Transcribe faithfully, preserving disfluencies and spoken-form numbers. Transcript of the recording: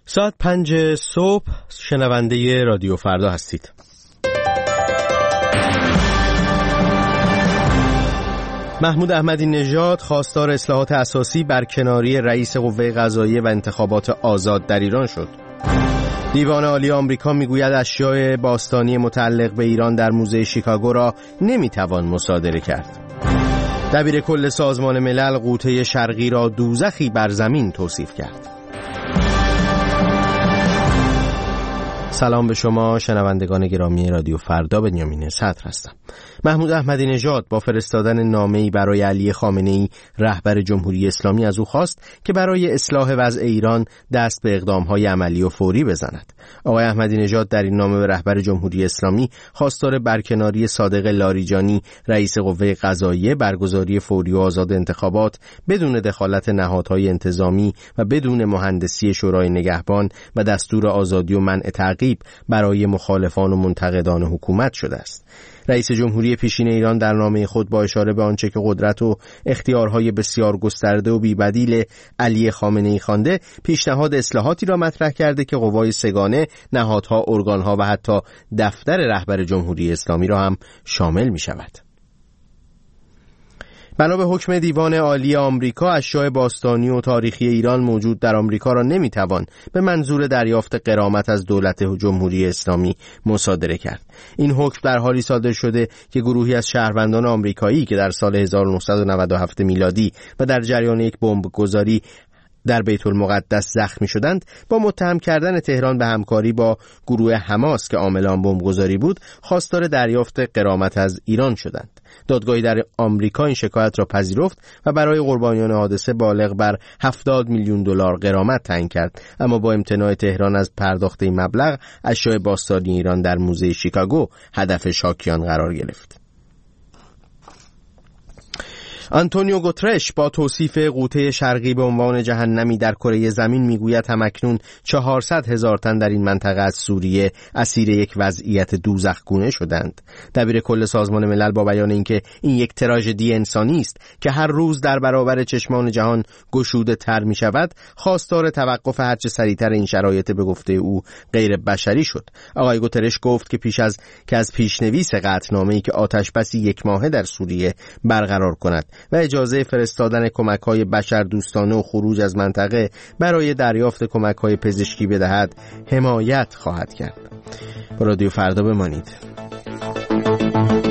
ساعت پنج صبح شنونده رادیو فردا هستید. محمود احمدی نژاد خواستار اصلاحات اساسی برکناری رئیس قوه قضاییه و انتخابات آزاد در ایران شد. دیوان عالی آمریکا میگوید اشیاء باستانی متعلق به ایران در موزه شیکاگو را نمیتوان مصادره کرد. دبیر کل سازمان ملل غوطه شرقی را دوزخی بر زمین توصیف کرد. سلام به شما شنوندگان گرامی رادیو فردا، بنیامین صدر هستم. محمود احمدی نژاد با فرستادن نامه‌ای برای علی خامنه‌ای رهبر جمهوری اسلامی از او خواست که برای اصلاح وضع ایران دست به اقدام‌های عملی و فوری بزند. آقای احمدی نژاد در این نامه به رهبر جمهوری اسلامی خواستار برکناری صادق لاریجانی رئیس قوه قضاییه، برگزاری فوری و آزاد انتخابات بدون دخالت نهادهای انتظامی و بدون مهندسی شورای نگهبان و دستور آزادی و منع تعقیب برای مخالفان و منتقدان حکومت شده است. رئیس جمهوری پیشین ایران در نامه خود با اشاره به آنچه که قدرت و اختیارهای بسیار گسترده و بی‌بدیل علی خامنه‌ای خوانده، پیشنهاد اصلاحاتی را مطرح کرده که قوای سگانه، نهادها، ارگانها و حتی دفتر رهبر جمهوری اسلامی را هم شامل می شود. بنا به حکم دیوان عالی آمریکا، اشیاء باستانی و تاریخی ایران موجود در آمریکا را نمیتوان به منظور دریافت غرامت از دولت جمهوری اسلامی مصادره کرد. این حکم در حالی صادر شده که گروهی از شهروندان آمریکایی که در سال هزار و نهصد و نود و هفت میلادی و در جریان یک بمبگذاری در بیت المقدس زخمی شدند، با متهم کردن تهران به همکاری با گروه حماس که عامل آن بمبگذاری بود، خواستار دریافت غرامت از ایران شدند. دادگاهی در آمریکا این شکایت را پذیرفت و برای قربانیان حادثه بالغ بر هفتاد میلیون دلار غرامت تعیین کرد، اما با امتناع تهران از پرداخت این مبلغ، اشیاء باستانی ایران در موزه شیکاگو هدف شاکیان قرار گرفت. آنتونیو گوترش با توصیف غوطه شرقی به عنوان جهنمی در کره زمین میگوید همکنون چهارصد هزار تن در این منطقه از سوریه اسیر یک وضعیت دوزخگونه شدند. دبیر کل سازمان ملل با بیان اینکه این یک تراژدی انسانی است که هر روز در برابر چشمان جهان گشوده تر می شود، خواستار توقف هرچه سریعتر این شرایط به گفته او غیر بشری شد. آقای گوترش گفت که پیش از که از پیشنویس قطعنامه‌ای که آتشبسی یک ماهه در سوریه برقرار کند و اجازه فرستادن کمک‌های بشردوستانه و خروج از منطقه برای دریافت کمک‌های پزشکی بدهد، حمایت خواهد کرد. با رادیو فردا بمانید.